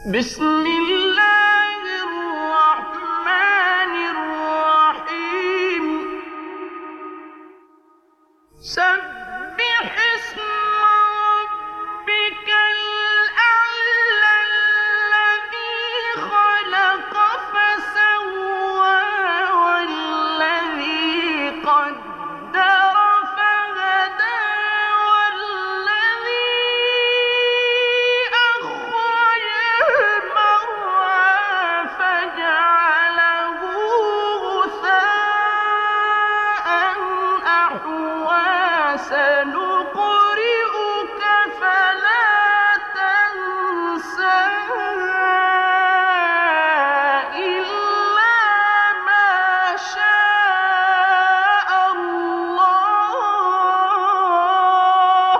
بسم الله الرحمن الرحيم سبح اسم ربك الأعلى الذي خلق فسوى والذي قدر فهدى والذي أخرج المرعى فجعله غثاء أحوى سنقرئك فلا تنسى إلا ما شاء الله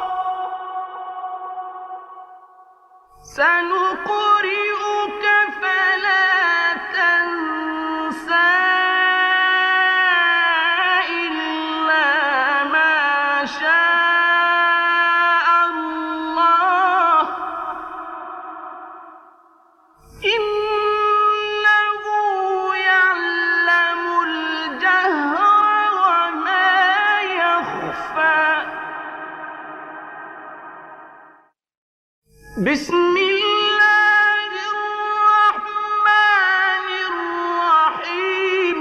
سنقرئك فلا تنسى إلا ما شاء الله إنه يعلم الجهر وما يخفى بسم الله الرحمن الرحيم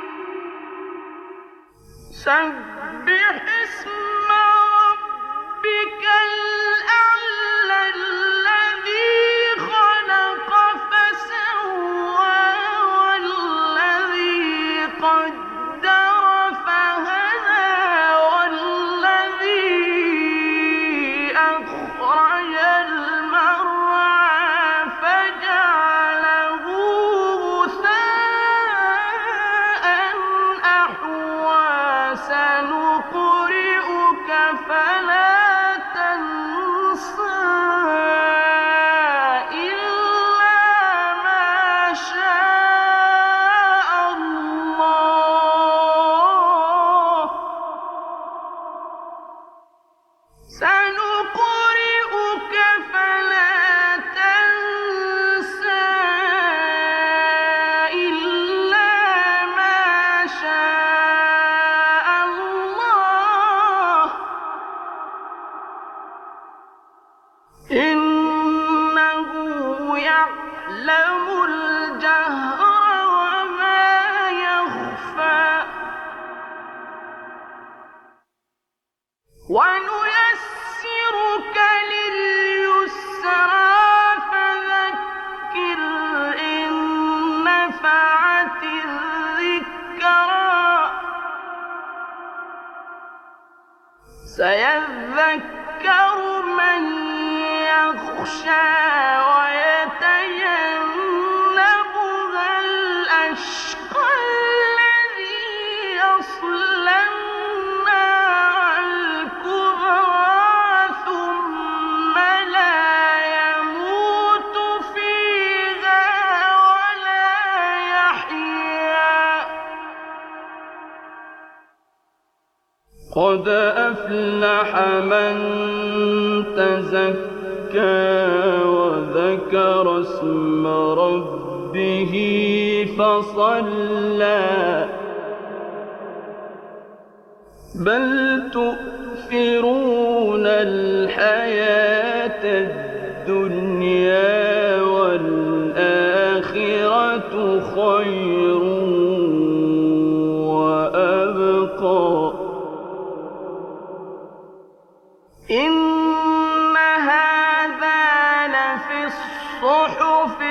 سبح اسم ربك الأعلى الذي خلق فسوى والذي قدر فهدى والذي أخرج المرعى فجعله غثاء أحوى سنقرئك فلا تنسى إلا ما شاء الله سنقرئك فلا تنسى إلا ما شاء الله إنه يعلم الجهر وما يخفى ونيسرك لليسرى فذكر إن نفعت الذكرى سيذكر من يخشى ويتجنبها الأشقى الذي يصلى النار الكبرى ثم لا يموت فيها ولا يحيا قد أفلح من تزكى وذكر اسم ربه فصلى بل تؤثرون الحياة الدنيا والآخرة خير وأبقى إن هذا لفي الصحف